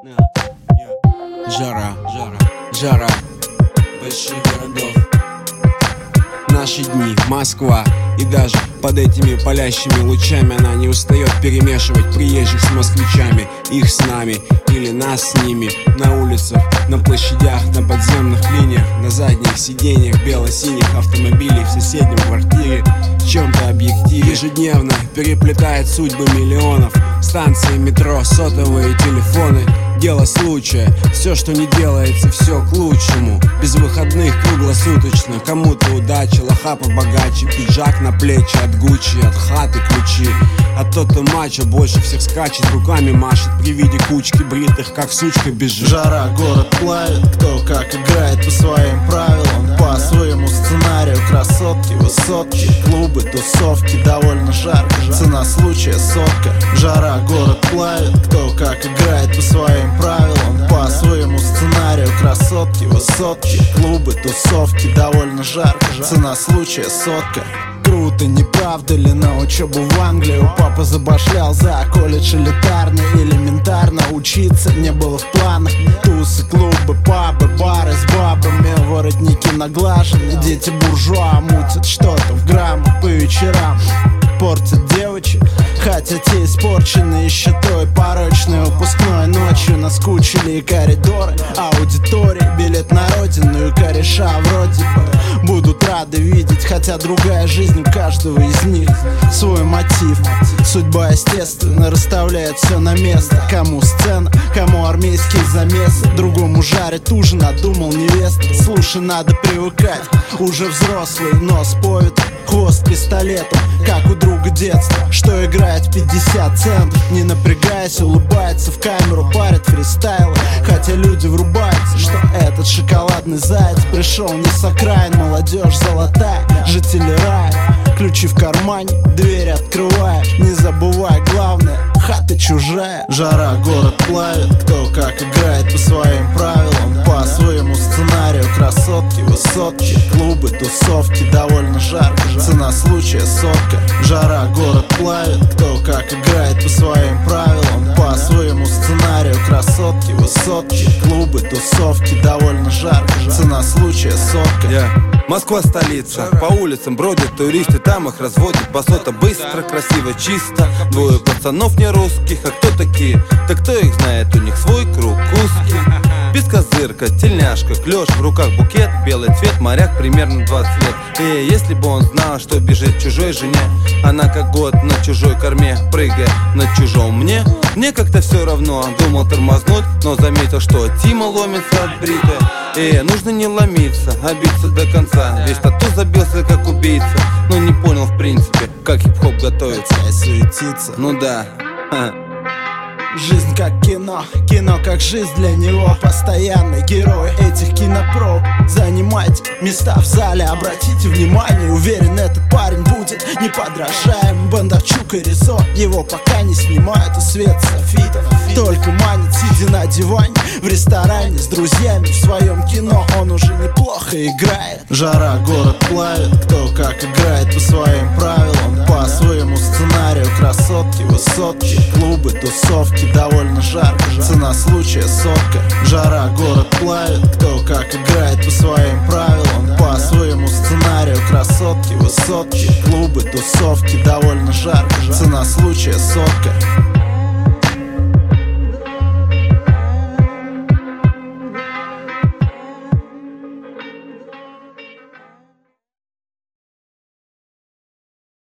Жара больших городов. Наши дни, Москва. И даже под этими палящими лучами она не устает перемешивать приезжих с москвичами. Их с нами или нас с ними. На улицах, на площадях, на подземных линиях, на задних сиденьях бело-синих автомобилей в соседнем квартире. В чем-то объективе ежедневно переплетает судьбы миллионов. Станции метро, сотовые телефоны. Дело случая, все, что не делается, все к лучшему. Без выходных круглосуточно. Кому-то удача, лоха побогаче, пиджак на плечи от Гуччи, от хаты ключи. А тот, кто мачо, больше всех скачет, руками машет при виде кучки бритых, как сучка бежит. Жара, город плавит, кто как играет по своим правилам, по своему сценарию. Красотки, высотки, клубы, тусовки, довольно жарко. Цена случая сотка. Жара, город плавит, кто как играет по своим правилам, по своему сценарию. Красотки, высотки, клубы, тусовки, довольно жарко. Цена случая сотка. Круто, не правда ли, на учебу в Англию папа забашлял за колледж элитарный. Элементарно учиться не было в планах. Тусы, клубы, пабы, бары с бабами, воротники наглажены. Дети буржуа мутят что-то в граммах по вечерам. Портят девочек, хотя те испорчены еще той порочной выпускной ночью. Наскучили и коридоры, аудитории, билет на родину и кореша вроде бы будут рады видеть, хотя другая жизнь у каждого из них. Свой мотив, судьба естественно расставляет все на место. Кому сцена, кому армейские замесы, другому жарит ужин, надумал невеста. Слушай, надо привыкать, уже взрослый, нос повит, хвост пистолетом, как у друга детства, что играет в 50 центов. Не напрягаясь, улыбается в камеру, парит фристайлы, хотя люди врубаются, что этот шоколадный заяц пришел не с окраин. Молодежь золотая, жители рая, ключи в кармане, двери открывая. Не забывай главное, хата чужая. Жара, город плавит, кто как играет по своим правилам, по своему сценарию. Красотки, высотки, клубы, тусовки, довольно жарко. Цена случая сотка. Жара, город плавит, кто как играет по своим правилам, по своему сценарию. Красотки, высотки, клубы, тусовки, довольно жарко. Цена случая сотка. Москва столица, по улицам бродят туристы, там их разводят басота быстро, красиво, чисто. Двое пацанов не русских, а кто такие? Да кто их знает, у них свой круг узкий. Бескозырка, тельняшка, клёш, в руках букет, белый цвет, моряк примерно 20 лет. И если бы он знал, что бежит чужой жене, она как год на чужой корме, прыгая на чужом мне как-то все равно. Думал тормознуть, но заметил, что Тима ломится от бритой. И нужно не ломиться, а биться до конца. Весь тату забился как убийца, но не понял в принципе, как хип-хоп готовится. Суетиться. Ну да. Жизнь как кино, кино как жизнь для него. Постоянный герой этих кинопроб. Занимайте места в зале, обратите внимание. Уверен, этот парень будет неподражаем. Бондарчук и Ризо его пока не снимают. И свет софитов только манит, сидя на диване в ресторане с друзьями. В своем кино он уже неплохо играет. Жара, город плавит, кто как играет по своим правилам, по своему сценарию. Красотки, высотки, клубы, тусовки, довольно жарко. Цена случая сотка. Жара, город плавит, кто как играет по своим правилам, по своему сценарию. Красотки, высотки, клубы, тусовки, довольно жарко. Цена случая сотка.